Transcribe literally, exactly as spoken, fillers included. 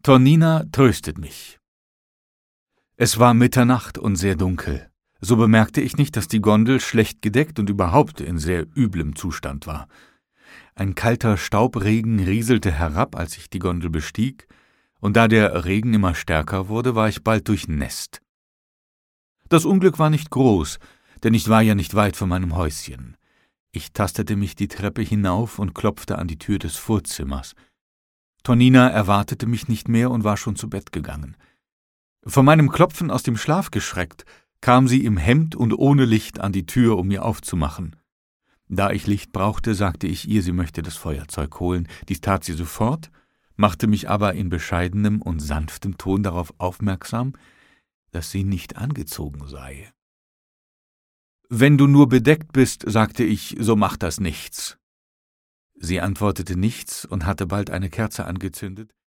Tornina tröstet mich. Es war Mitternacht und sehr dunkel. So bemerkte ich nicht, dass die Gondel schlecht gedeckt und überhaupt in sehr üblem Zustand war. Ein kalter Staubregen rieselte herab, als ich die Gondel bestieg, und da der Regen immer stärker wurde, war ich bald durchnässt. Das Unglück war nicht groß, denn ich war ja nicht weit von meinem Häuschen. Ich tastete mich die Treppe hinauf und klopfte an die Tür des Vorzimmers. Tornina erwartete mich nicht mehr und war schon zu Bett gegangen. Von meinem Klopfen aus dem Schlaf geschreckt, kam sie im Hemd und ohne Licht an die Tür, um mir aufzumachen. Da ich Licht brauchte, sagte ich ihr, sie möchte das Feuerzeug holen. Dies tat sie sofort, machte mich aber in bescheidenem und sanftem Ton darauf aufmerksam, dass sie nicht angezogen sei. »Wenn du nur bedeckt bist«, sagte ich, »so macht das nichts.« Sie antwortete nichts und hatte bald eine Kerze angezündet,